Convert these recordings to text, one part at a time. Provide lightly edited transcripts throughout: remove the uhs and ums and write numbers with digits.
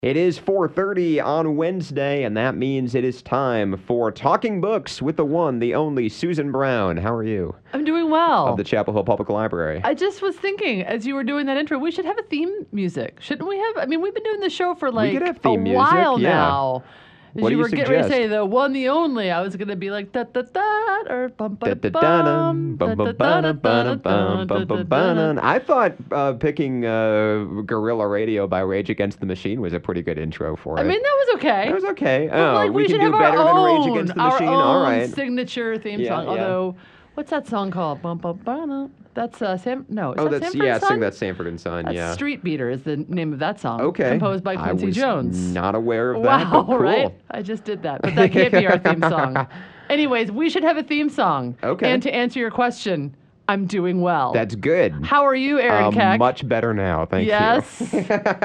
It is 4:30 on Wednesday, and that means it is time for Talking Books with the one, the only Susan Brown. How are you? I'm doing Of well. the Chapel Hill Public Library. I just was thinking, as you were doing that intro, we should have a theme music, shouldn't we have? I mean, we've been doing this show for like could have a theme music, while yeah. now. As What do you you were getting ready to suggest? say the one, the only, I was gonna be like da da da or bum ba da Da-da-da-dun, bum bum-ba-ba-da-ba-da-bum, bum-ba-ba-dun. I thought picking Guerrilla Radio by Rage Against the Machine was a pretty good intro for it. I mean, that was okay. That was okay. But, Oh, like, we can should do have better our than Rage own, Against the our Machine. own All right. signature theme Yeah, song. yeah. Although, what's that song called? Bum ba ba da. That's Sam. No, is Oh, that that's Sanford and Son? sing that Sanford and Son. That's yeah. Street Beater is the name of that song. Okay. Composed by I Quincy was Jones. Not aware of that. Wow, but cool. right? I just did that, but that can't be our theme song. Anyways, we should have a theme song. Okay. And to answer your question, I'm doing well. That's good. How are you, Aaron Keck? Much better now, thank Yes. you.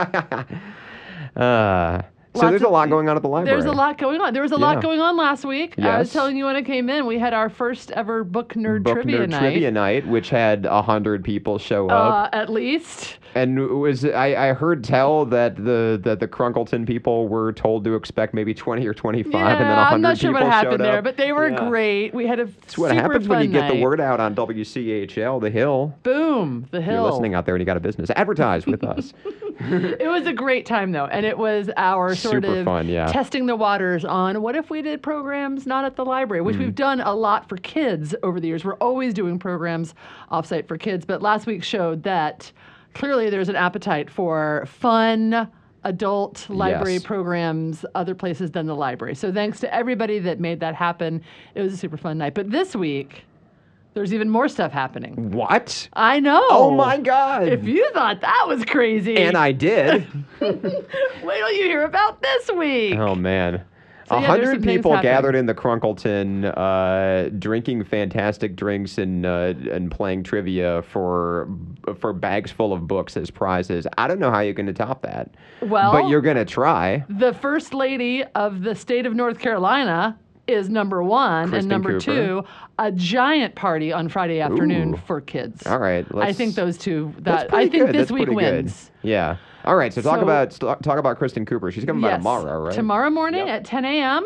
So Lots there's a of- lot going on at the library. There's a lot going on. There was a Yeah. lot going on last week. I was Yes. telling you when I came in, we had our first ever book nerd Book trivia Nerd night. Trivia Night, which had 100 people show up. At least. And I heard tell that the Crunkleton people were told to expect maybe 20 or 25, Yeah, and then 100 I'm not sure people what happened showed there, up. but they were Yeah. great. We had a That's what super happens when fun you get the night. word out on WCHL, The Hill. Boom, the If hill. you're listening out there and you got a business, advertise with us. It was a great time though, and it was our sort Super of fun, yeah. testing the waters on what if we did programs not at the library, which we've done a lot for kids over the years. We're always doing programs offsite for kids, but last week showed that clearly there's an appetite for fun adult library Yes. programs other places than the library. So thanks to everybody that made that happen. It was a super fun night. But this week, there's even more stuff happening. What? I know. Oh my God. If you thought that was crazy. And I did. Wait till you hear about this week. Oh man. So, yeah, there's 100 some things people happening. gathered in the Crunkleton, drinking fantastic drinks and playing trivia for bags full of books as prizes. I don't know how you're going to top that. Well, But you're going to try. the First Lady of the state of North Carolina is number one, Kristen and number Cooper. two, a giant party on Friday afternoon Ooh. for kids. All right. I think those two. That's That pretty I think good. this That's week pretty good. wins. Yeah. All right. So talk So- about Kristen Cooper. She's coming by Yes. tomorrow, right? Tomorrow morning Yep. at 10 a.m.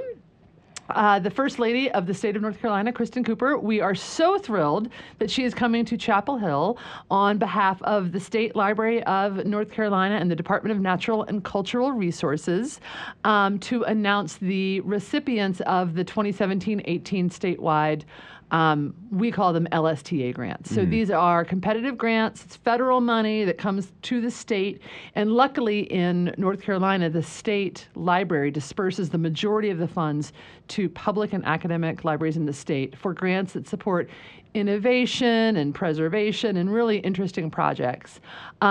The First Lady of the state of North Carolina, Kristen Cooper, we are so thrilled that she is coming to Chapel Hill on behalf of the State Library of North Carolina and the Department of Natural and Cultural Resources to announce the recipients of the 2017-18 statewide we call them LSTA grants. So these are competitive grants. It's federal money that comes to the state. And luckily in North Carolina, the state library disperses the majority of the funds to public and academic libraries in the state for grants that support innovation and preservation and really interesting projects.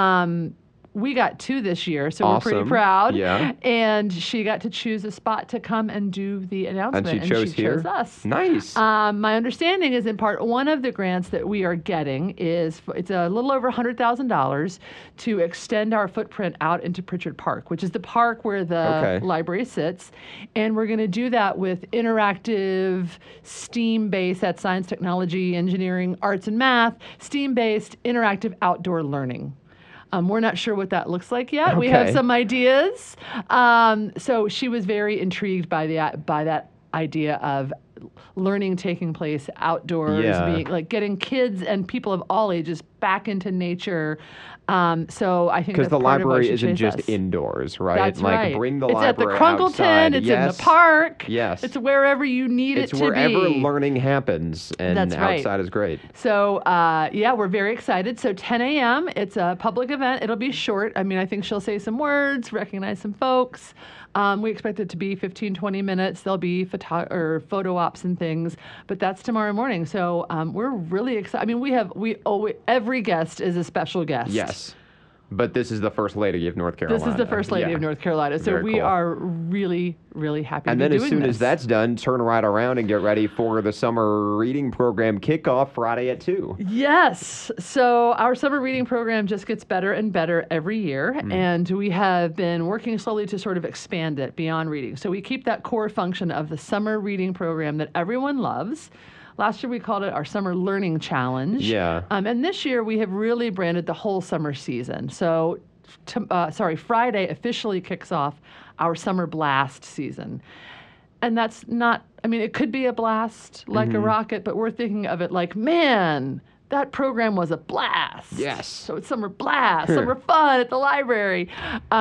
We got two this year, so we're pretty Awesome. proud. Yeah. And she got to choose a spot to come and do the announcement. And she chose here? chose us. Nice. My understanding is in part one of the grants that we are getting is it's a little over $100,000 to extend our footprint out into Pritchard Park, which is the park where the Okay. library sits. And we're going to do that with interactive STEAM-based, that's science, technology, engineering, arts, and math, STEAM-based interactive outdoor learning. We're not sure what that looks like yet. We have Okay. some ideas. So she was very intrigued by that idea of learning taking place outdoors, Yeah. being like getting kids and people of all ages back into nature. So I think Because that's the part of what library she isn't chose just us. indoors, right? That's like right. bring the it's at the library Crunkleton. outside. It's Yes. in the park. Yes. It's wherever you need It's it to wherever be. learning happens, and That's right. outside is great. So, yeah, we're very excited. So 10 a.m., it's a public event. It'll be short. I mean, I think she'll say some words, recognize some folks. We expect it to be 15, 20 minutes. There'll be photo ops and things, but that's tomorrow morning. So we're really excited. I mean, every guest is a special guest. Yes. But this is the First Lady of North Carolina. This is the First Lady Yeah. of North Carolina. So Very we cool. are really, really happy And to then be as doing soon this. as that's done, turn right around and get ready for the summer reading program kickoff Friday at 2. Yes. So our summer reading program just gets better and better every year. And we have been working slowly to sort of expand it beyond reading. So we keep that core function of the summer reading program that everyone loves. Last year we called it our Summer Learning Challenge. Yeah. And this year we have really branded the whole summer season. So Friday officially kicks off our Summer Blast season. And that's not, I mean, it could be a blast like a rocket, but we're thinking of it like, man, that program was a blast. Yes. So it's Summer Blast, summer fun at the library.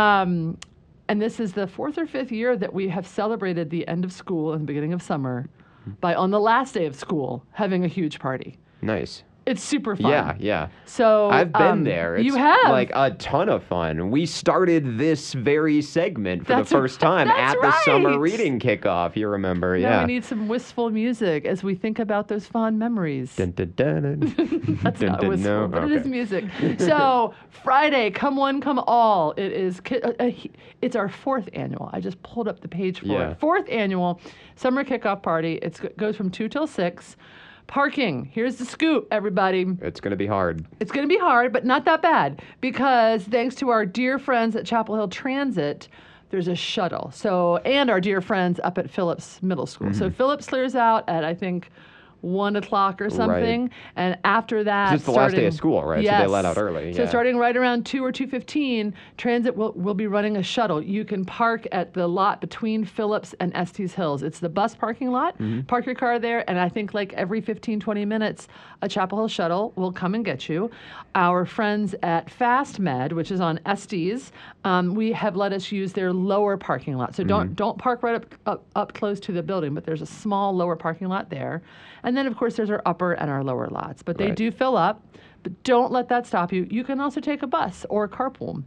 And this is the 4th or 5th year that we have celebrated the end of school and the beginning of summer by, on the last day of school, having a huge party. Nice. It's super fun. Yeah, yeah. So I've been there. It's you have like a ton of fun. We started this very segment for That's the first time that's at the summer right. reading kickoff. You remember? Now Yeah. we need some wistful music as we think about those fond memories. Dun, dun, dun, dun. That's Dun, not dun, wistful, no? but it is Okay. music. So Friday, come one, come all. It is. It's our 4th annual. I just pulled up the page for Yeah. it. 4th annual summer kickoff party. It goes from 2 till 6. Parking. Here's the scoop, everybody. It's going to be hard. It's going to be hard, but not that bad because thanks to our dear friends at Chapel Hill Transit, there's a shuttle. So, and our dear friends up at Phillips Middle School. So Phillips clears out at, I think, 1 o'clock or something, and after that, It's the last day of school, right? So they let out early. So Yeah. starting right around 2 or 2:15, Transit will be running a shuttle. You can park at the lot between Phillips and Estes Hills. It's the bus parking lot. Park your car there, and I think like every 15, 20 minutes, a Chapel Hill shuttle will come and get you. Our friends at Fast Med, which is on Estes, we have let us use their lower parking lot. So don't park right up close to the building, but there's a small lower parking lot there. And then, of course, there's our upper and our lower lots. But they Right. do fill up. But don't let that stop you. You can also take a bus or carpool.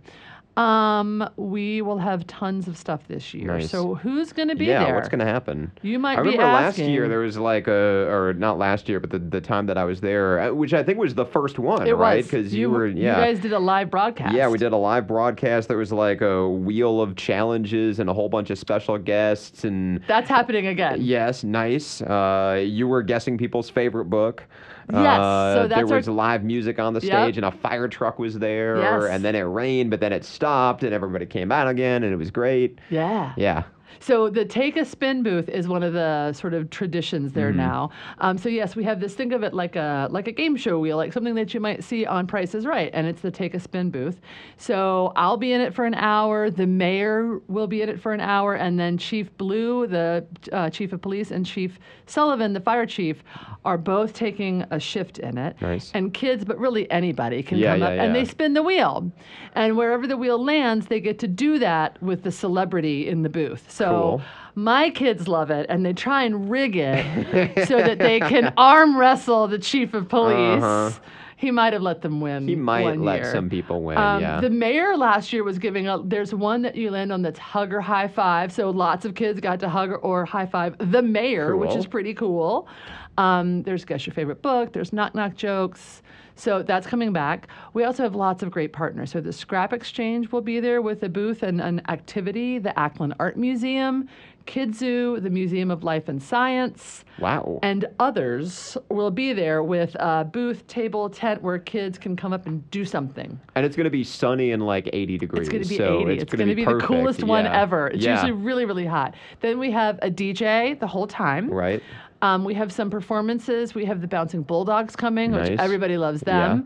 We will have tons of stuff this year. Nice. So who's going to be Yeah, there? what's going to happen? You might I be remember asking. last year there was like or not last year, but the time that I was there, which I think was the first one, It right? was. Because you were, You guys did a live broadcast. Yeah, we did a live broadcast. There was like a wheel of challenges and a whole bunch of special guests and That's happening again. yes, nice. You were guessing people's favorite book. Yes, so there that's was live music on the Yep. stage and a fire truck was there. Yes. And then it rained, but then it stopped and everybody came out again and it was great. Yeah. Yeah. So the Take a Spin booth is one of the sort of traditions there now. So yes, we have this. Think of it like a game show wheel, like something that you might see on Price is Right, and it's the Take a Spin booth. So I'll be in it for an hour. The mayor will be in it for an hour, and then Chief Blue, the chief of police, and Chief Sullivan, the fire chief, are both taking a shift in it. Nice. And kids, but really anybody can Yeah, come yeah, up and they yeah. spin the wheel. And wherever the wheel lands, they get to do that with the celebrity in the booth. So Cool. my kids love it, and they try and rig it so that they can arm wrestle the chief of police. Uh-huh. He might have let them win. He might one let year. some people win, yeah. The mayor last year was giving out. There's one that you land on that's hug or high five. So lots of kids got to hug or high five the mayor, which Cool. is pretty cool. There's guess your favorite book. There's knock knock jokes. So that's coming back. We also have lots of great partners. So the Scrap Exchange will be there with a booth and an activity. The Ackland Art Museum, Kidzoo, the Museum of Life and Science, Wow. and others will be there with a booth, table, tent where kids can come up and do something. And it's going to be sunny and like 80 degrees. It's going to be so 80. It's going to be perfect. the coolest one Yeah. ever. It's Yeah. usually really, really hot. Then we have a DJ the whole time. Right. We have some performances. We have the Bouncing Bulldogs coming, which Nice. everybody loves them.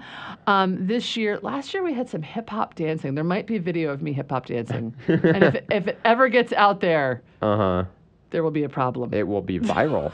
Last year we had some hip hop dancing. There might be a video of me hip hop dancing. And if it ever gets out there, Uh-huh. there will be a problem. It will be viral.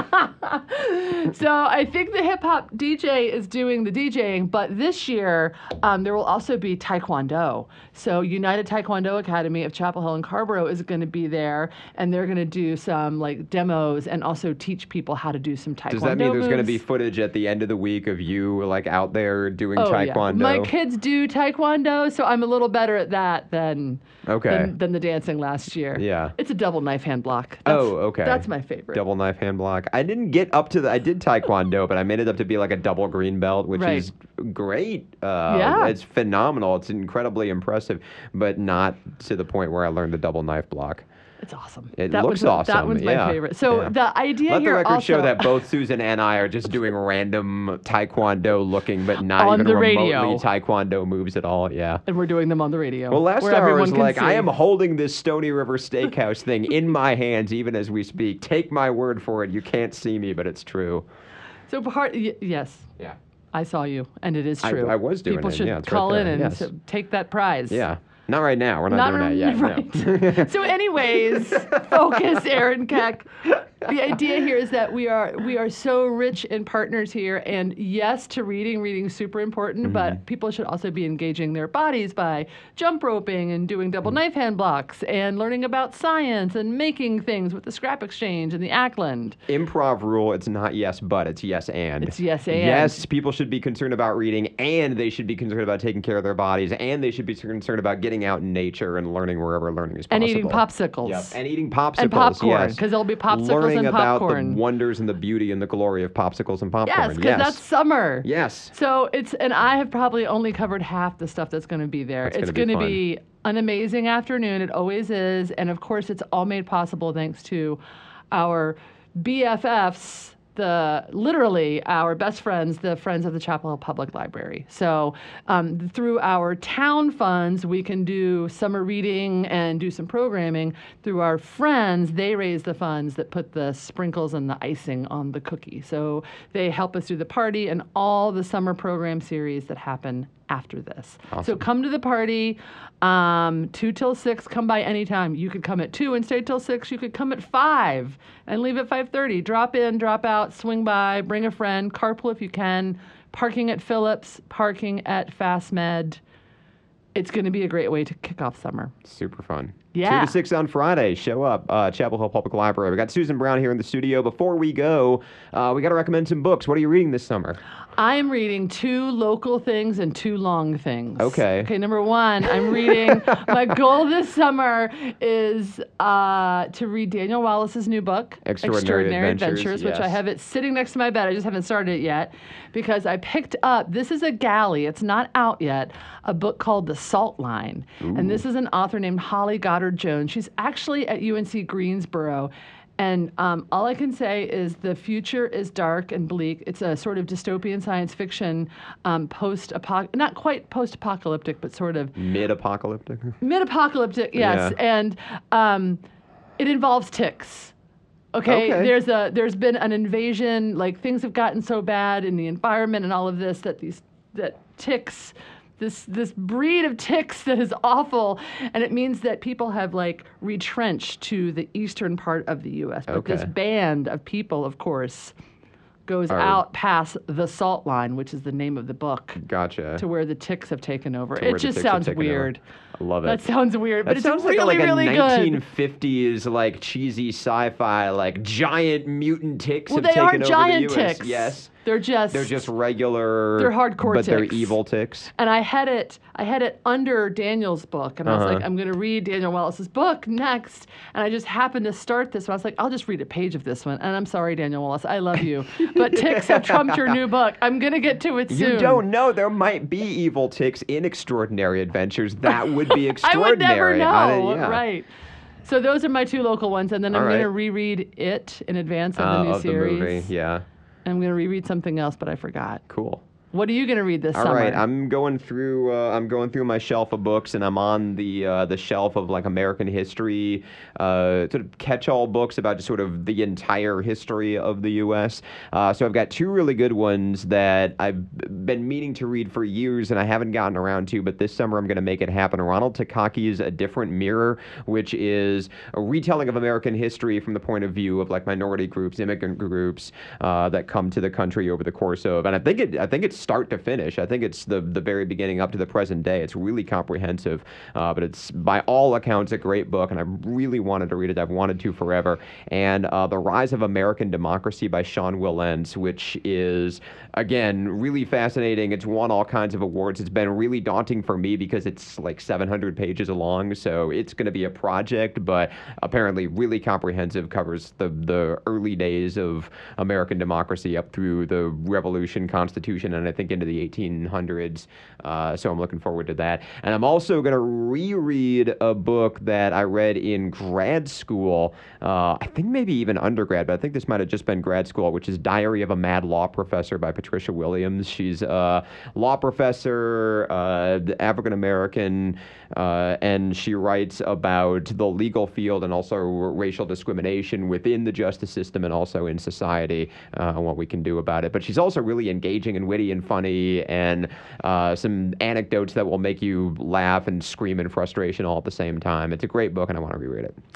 So I think the hip hop DJ is doing the DJing, but this year there will also be Taekwondo. So United Taekwondo Academy of Chapel Hill and Carborough is going to be there, and they're going to do some like demos and also teach people how to do some Taekwondo Does that mean there's going to be moves. footage at the end of the week of you like out there doing Oh, yeah. Taekwondo? My kids do Taekwondo, so I'm a little better at that than Okay. than the dancing last year. Yeah. It's a double knife hand block. Oh, okay. That's my favorite. Double knife hand block. I didn't get up to I did Taekwondo, but I made it up to be like a double green belt, which Right. is great. Yeah. It's phenomenal. It's incredibly impressive, but not to the point where I learned the double knife block. It's awesome. It That looks was, awesome. That one's yeah. my favorite. So Yeah. the idea Let the here record also, show that both Susan and I are just doing random Taekwondo looking, but not On even the remotely radio. Taekwondo moves at all. Yeah. and we're doing them on the radio. Well, last where hour I everyone was can like, I see. am holding this Stony River Steakhouse thing in my hands even as we speak. Take my word for it. You can't see me, but it's true. So yes, Yeah. I saw you, and it is true. I was doing People it. should Yeah, it's call right in there. and Yes. take that prize. Yeah. Not right now. We're not doing that yet. Right. No. So, anyways, focus, Aaron Keck. The idea here is that we are so rich in partners here, and yes, to reading. Reading's super important, but people should also be engaging their bodies by jump roping and doing double knife hand blocks and learning about science and making things with the scrap exchange and the Ackland. Improv rule, it's not yes, but it's yes and. It's yes and. Yes, people should be concerned about reading, and they should be concerned about taking care of their bodies, and they should be concerned about getting out in nature and learning wherever learning is possible. And eating popsicles. Yep. And eating popsicles. And popcorn, yes. because there'll be popsicles Learning and about popcorn. the wonders and the beauty and the glory of popsicles and popcorn. Yes, because that's summer. Yes. So and I have probably only covered half the stuff that's going to be there. That's it's gonna going to be be an amazing afternoon. It always is. And of course, it's all made possible thanks to our BFFs, literally our best friends, the Friends of the Chapel Hill Public Library. So through our town funds, we can do summer reading and do some programming. Through our friends, they raise the funds that put the sprinkles and the icing on the cookie. So they help us do the party and all the summer program series that happen after this. Awesome. So come to the party, 2 till 6, come by anytime. You could come at 2 and stay till 6. You could come at 5 and leave at 5:30. Drop in, drop out, swing by, bring a friend, carpool if you can. Parking at Phillips, parking at FastMed. It's going to be a great way to kick off summer. Super fun. Yeah. 2 to 6 on Friday. Show up. Chapel Hill Public Library. We got Susan Brown here in the studio. Before we go, we got to recommend some books. What are you reading this summer? I am reading 2 local things and 2 long things. Okay. Okay, number 1, I'm reading, my goal this summer is to read Daniel Wallace's new book, Extraordinary Adventures, which I yes. have it sitting next to my bed. I just haven't started it yet because I picked up, this is a galley, it's not out yet, a book called The Salt Line. And this is an author named Holly Goddard Jones. She's actually at UNC Greensboro. And all I can say is the future is dark and bleak. It's a sort of dystopian science fiction, not quite post-apocalyptic, but sort of Mid-apocalyptic? mid-apocalyptic, yes. Yeah. And it involves ticks. Okay? Okay. There's been an invasion, like things have gotten so bad in the environment and all of this that ticks, this breed of ticks that is awful, and it means that people have like retrenched to the eastern part of the U.S. But this Okay. band of people, of course, goes out past the Salt Line, which is the name of the book, Gotcha. to where the ticks have taken over. where It the just ticks have sounds taken over. weird. I love it. That sounds weird, but That it's sounds really, like a really good. 1950s like cheesy sci-fi like giant mutant ticks Well, have they taken aren't over giant the US. ticks. Yes. They're They're just regular. They're hardcore but they're ticks. evil ticks. And I had it under Daniel's book, and I was like, I'm going to read Daniel Wallace's book next. And I just happened to start this one. I was like, I'll just read a page of this one. And I'm sorry, Daniel Wallace, I love you, but ticks have trumped your new book. I'm going to get to it soon. You don't know. There might be evil ticks in Extraordinary Adventures. That would be I extraordinary. would never know. Yeah. Right. So those are my 2 local ones, and then I'm All going to right. reread it in advance of the new Of series. the movie. Yeah. And I'm going to reread something else, but I forgot. Cool. What are you going to read this All summer? right, I'm going through my shelf of books, and I'm on the shelf of like American history, sort of catch-all books about just sort of the entire history of the U.S. So I've got 2 really good ones that I've been meaning to read for years, and I haven't gotten around to. But this summer, I'm going to make it happen. Ronald Takaki's A Different Mirror, which is a retelling of American history from the point of view of like minority groups, immigrant groups that come to the country over the course of, and I think it's start to finish. I think it's the very beginning up to the present day. It's really comprehensive, but it's by all accounts a great book, and I really wanted to read it. I've wanted to forever. And The Rise of American Democracy by Sean Wilentz, which is, again, really fascinating. It's won all kinds of awards. It's been really daunting for me because it's like 700 pages long, so it's going to be a project, but apparently really comprehensive, covers the early days of American democracy up through the Revolution, Constitution, and I think into the 1800s. So I'm looking forward to that. And I'm also going to reread a book that I read in grad school. I think maybe even undergrad, but I think this might have just been grad school, which is Diary of a Mad Law Professor by Patricia Williams. She's a law professor, African-American, and she writes about the legal field and also racial discrimination within the justice system and also in society and what we can do about it. But she's also really engaging and witty, and funny, and some anecdotes that will make you laugh and scream in frustration all at the same time. It's a great book, and I want to reread it.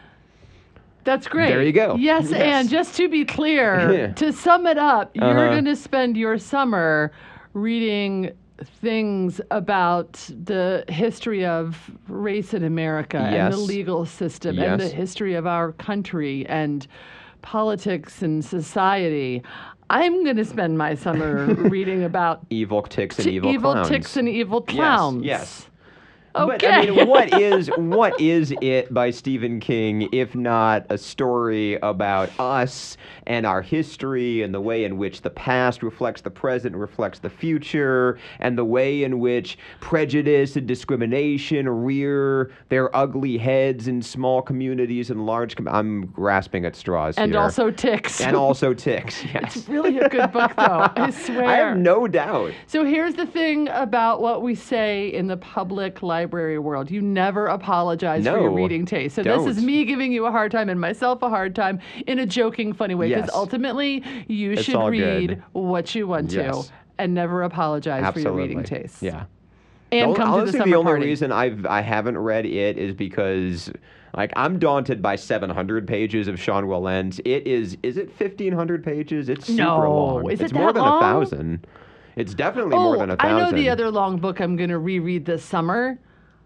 That's great. There you go. Yes, and just to be clear, to sum it up, you're going to spend your summer reading things about the history of race in America and the legal system and the history of our country and politics and society. I'm going to spend my summer reading about evil ticks and evil clowns. Evil ticks and evil clowns. Yes. Okay. But I mean, what is It by Stephen King if not a story about us and our history and the way in which the past reflects the present, reflects the future, and the way in which prejudice and discrimination rear their ugly heads in small communities and large I'm grasping at straws and here. Also ticks. And also ticks, yes. It's really a good book, though. I swear. I have no doubt. So here's the thing about what we say in the public library world. You never apologize for your reading taste. So this is me giving you a hard time and myself a hard time in a joking, funny way. Because ultimately, you should read what you want to and never apologize for your reading taste. Yeah. And come to the summer the only party. reason I haven't read it is because I'm daunted by 700 pages of Sean Wilentz. It is it 1,500 pages? It's super long. Is it it's that more than long? 1,000. It's definitely more than 1,000. I know the other long book I'm going to reread this summer.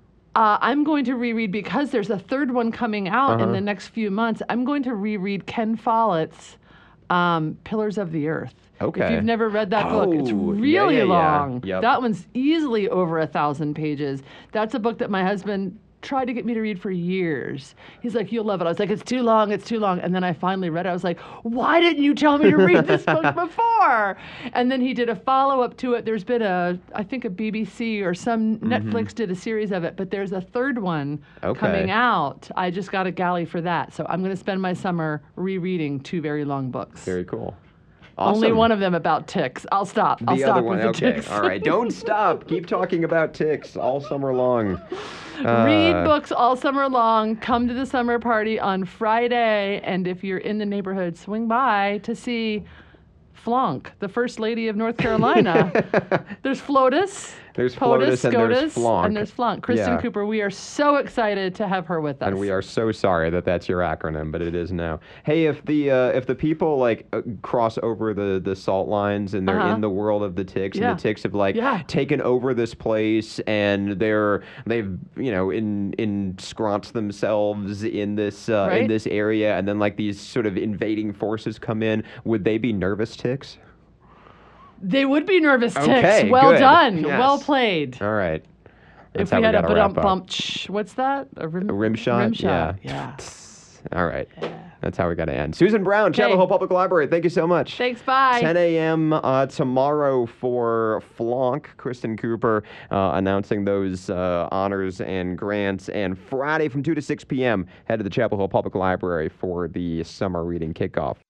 I'm going to reread, because there's a third one coming out in the next few months, I'm going to reread Ken Follett's Pillars of the Earth. Okay. If you've never read that book, it's really long. Yep. That one's easily over 1,000 pages. That's a book that my husband tried to get me to read for years. He's like, you'll love it. I was like, it's too long, it's too long. And then I finally read it. I was like, why didn't you tell me to read this book before? And then he did a follow-up to it. There's been I think a BBC or some Netflix did a series of it, but there's a third one coming out. I just got a galley for that. So I'm going to spend my summer rereading 2 very long books. Very cool. Awesome. Only one of them about ticks. I'll stop. I'll stop other one, with the okay. ticks. All right, don't stop. Keep talking about ticks all summer long. Read books all summer long. Come to the summer party on Friday. And if you're in the neighborhood, swing by to see Flonk, the First Lady of North Carolina. There's FLOTUS. There's FLOTUS and there's Flonk. And there's Flonk. Kristen Cooper, we are so excited to have her with us. And we are so sorry that that's your acronym, but it is now. Hey, if the people cross over the salt lines and they're in the world of the ticks, and the ticks have taken over this place, and they've ensconced themselves in this in this area, and then these sort of invading forces come in, would they be nervous ticks? They would be nervous ticks. Okay, well good. done. Yes. Well played. All right. That's if we had a wrap bump, what's that? A rim shot? Rim shot. Yeah. All right. That's how we got to end. Susan Brown, Chapel Hill Public Library. Thank you so much. Thanks. Bye. 10 a.m. Tomorrow for Flonk. Kristen Cooper announcing those honors and grants. And Friday from 2 to 6 p.m. head to the Chapel Hill Public Library for the summer reading kickoff.